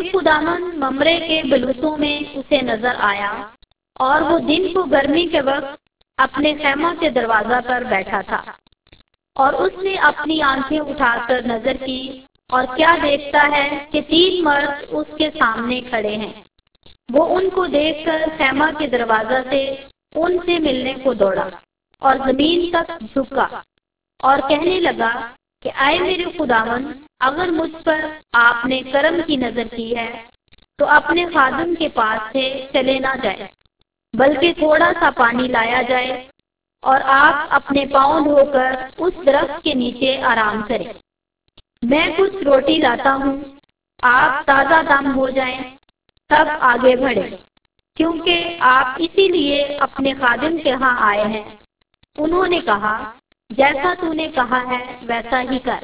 خداوند ممرے کے بلوتوں میں اسے نظر آیا اور وہ دن کو گرمی کے وقت اپنے خیمہ کے دروازہ پر بیٹھا تھا، اور اس نے اپنی آنکھیں اٹھا کر نظر کی اور کیا دیکھتا ہے کہ 3 مرد اس کے سامنے کھڑے ہیں۔ وہ ان کو دیکھ کر خیمہ کے دروازہ سے ان سے ملنے کو دوڑا اور زمین تک جھکا اور کہنے لگا کہ اے میرے خداوند، اگر مجھ پر آپ نے کرم کی نظر کی ہے تو اپنے خادم کے پاس سے چلے نہ جائے، بلکہ تھوڑا سا پانی لایا جائے اور آپ اپنے پاؤں دھو کر اس درخت کے نیچے آرام کریں۔ میں کچھ روٹی لاتا ہوں، آپ تازہ دم ہو جائیں تب آگے بڑھیں، کیونکہ آپ اسی لیے اپنے خادم کے ہاں آئے ہیں۔ انہوں نے کہا، جیسا تو نے کہا ہے ویسا ہی کر۔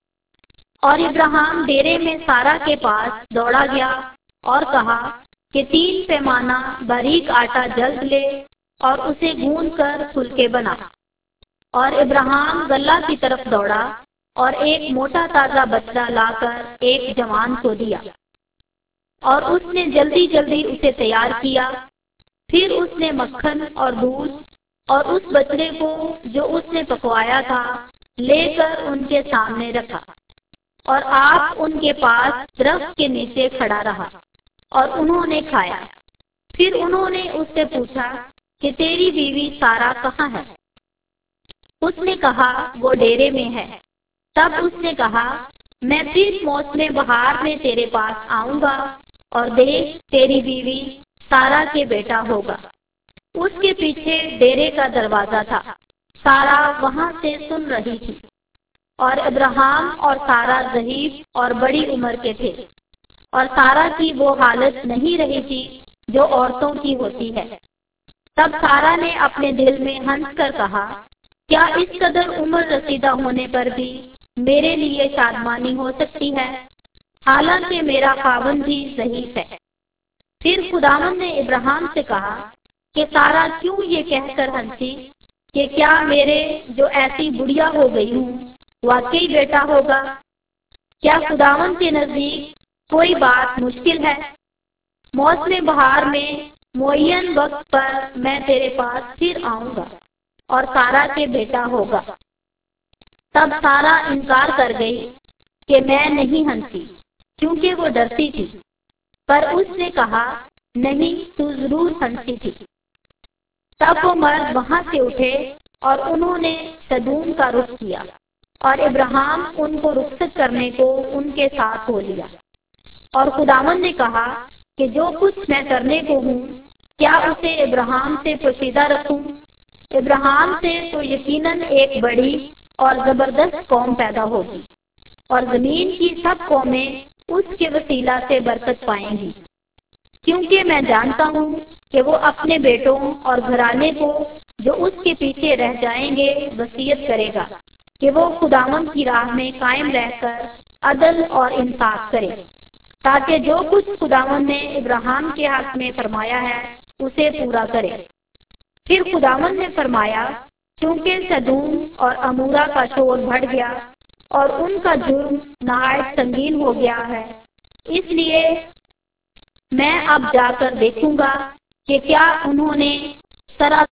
اور ابراہیم ڈیرے میں سارا کے پاس دوڑا گیا اور کہا کہ 3 پیمانہ باریک آٹا جلد لے اور اسے گوندھ کر پھلکے بنا۔ اور ابراہیم گلہ کی طرف دوڑا اور ایک موٹا تازہ بچہ لا کر ایک جوان کو دیا، اور اس نے جلدی جلدی اسے تیار کیا۔ پھر اس نے مکھن اور دودھ اور اس بچڑے کو جو اس نے پکوایا تھا لے کر ان کے سامنے رکھا، اور آپ ان کے پاس درخت کے نیچے کھڑا رہا اور انہوں نے کھایا۔ پھر انہوں نے اس سے پوچھا کہ تیری بیوی سارا کہاں ہے؟ اس نے کہا، وہ ڈیرے میں ہے۔ تب اس نے کہا، میں پھر موسم بہار میں تیرے پاس آؤں گا اور دیکھ تیری بیوی سارا کے بیٹا ہوگا۔ اس کے پیچھے ڈیرے کا دروازہ تھا، سارا وہاں سے سن رہی تھی، اور ابراہیم اور سارا ضعیف اور بڑی عمر کے تھے، اور سارا کی وہ حالت نہیں رہی تھی جو عورتوں کی ہوتی ہے۔ تب سارا نے اپنے دل میں ہنس کر کہا، کیا اس قدر عمر رسیدہ ہونے پر بھی میرے لیے شادمانی ہو سکتی ہے، حالانکہ میرا خاوند بھی ضعیف ہے؟ پھر خداوند نے ابراہیم سے کہا کہ سارا کیوں یہ کہہ کر ہنسی کہ کیا میرے جو ایسی بڑھیا ہو گئی ہوں واقعی بیٹا ہوگا؟ کیا خداوند کے نزدیک کوئی بات مشکل ہے؟ موسم بہار میں معین وقت پر میں تیرے پاس پھر آؤں گا اور سارا کے بیٹا ہوگا۔ تب سارا انکار کر گئی کہ میں نہیں ہنسی، کیونکہ وہ ڈرتی تھی، پر اس نے کہا، نہیں، تو ضرور ہنسی تھی۔ تب وہ مرد وہاں سے اٹھے اور انہوں نے سدوم کا رخ کیا، اور ابراہیم ان کو رخصت کرنے کو ان کے ساتھ ہو لیا۔ اور خداوند نے کہا کہ جو کچھ میں کرنے کو ہوں، کیا اسے ابراہیم سے پوشیدہ رکھوں؟ ابراہیم سے تو یقیناً ایک بڑی اور زبردست قوم پیدا ہوگی، اور زمین کی سب قومیں اس کے وسیلہ سے برکت پائیں گی، کیونکہ میں جانتا ہوں کہ وہ اپنے بیٹوں اور گھرانے کو جو اس کے پیچھے رہ جائیں گے وصیت کرے گا کہ وہ خداوند کی راہ میں قائم رہ کر عدل اور انصاف کرے، تاکہ جو کچھ خداوند نے ابراہیم کے حق میں فرمایا ہے اسے پورا کرے۔ پھر خداوند نے فرمایا، چونکہ سدوم اور امورا کا شور بڑھ گیا اور ان کا جرم نہایت سنگین ہو گیا ہے، اس لیے میں اب جا کر دیکھوں گا کہ کیا انہوں نے سرا